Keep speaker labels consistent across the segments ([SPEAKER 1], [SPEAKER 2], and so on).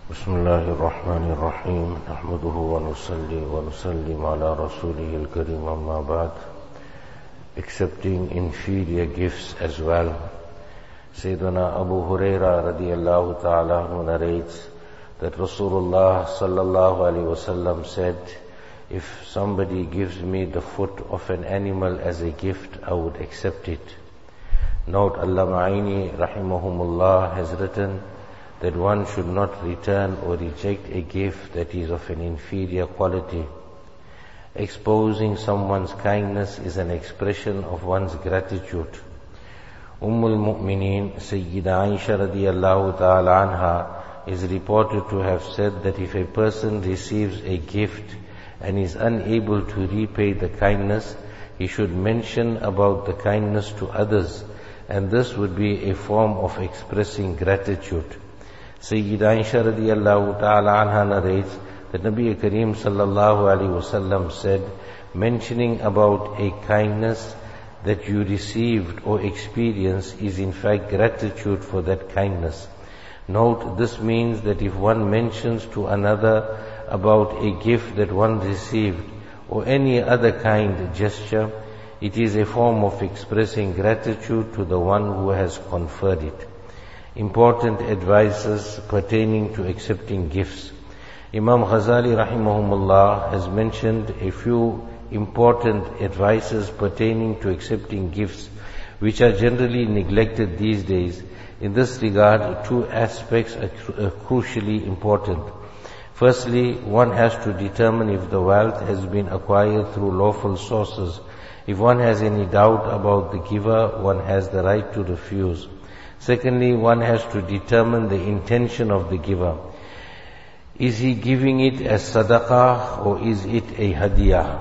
[SPEAKER 1] بسم الله الرحمن الرحيم نحمده ونصلي ونسلم على رسوله الكريم أما بعد. Accepting inferior gifts as well. Sayyidina Abu Huraira radiyallahu ta'ala narrates that Rasulullah sallallahu alaihi wasallam said, if somebody gives me the foot of an animal as a gift, I would accept it. Note, Allama Aini rahimahumullah has written that one should not return or reject a gift that is of an inferior quality. Exposing someone's kindness is an expression of one's gratitude. Ummul Mu'mineen Sayyida Aisha radiyallahu ta'ala anha is reported to have said that if a person receives a gift and is unable to repay the kindness, he should mention about the kindness to others, and this would be a form of expressing gratitude. Sayyida Aisha radiyallahu ta'ala anha narrates that Nabi Kareem sallallahu alaihi wasallam said, mentioning about a kindness that you received or experienced is in fact gratitude for that kindness. Note, this means that if one mentions to another about a gift that one received or any other kind gesture, it is a form of expressing gratitude to the one who has conferred it. Important advices pertaining to accepting gifts. Imam Ghazali rahimahumullah has mentioned a few important advices pertaining to accepting gifts, which are generally neglected these days. In this regard, two aspects are crucially important. Firstly, one has to determine if the wealth has been acquired through lawful sources. If one has any doubt about the giver, one has the right to refuse. Secondly, one has to determine the intention of the giver. Is he giving it as sadaqah or is it a hadiyah?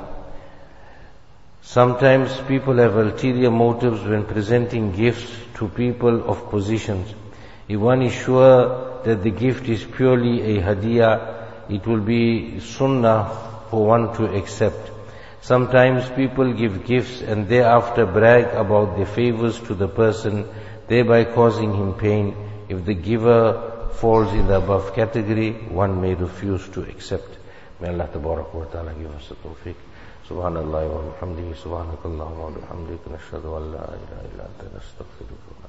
[SPEAKER 1] Sometimes people have ulterior motives when presenting gifts to people of positions. If one is sure that the gift is purely a hadiyah, it will be sunnah for one to accept. Sometimes people give gifts and thereafter brag about their favors to the person, thereby causing him pain. If the giver falls in the above category, one may refuse to accept. May Allah tabarak wa ta'ala give us the tawfiq. Subhanallah wa bihamdihi, subhanakallahumma wa bihamdika, nashhadu an la ilaha illa anta, nastaghfiruka.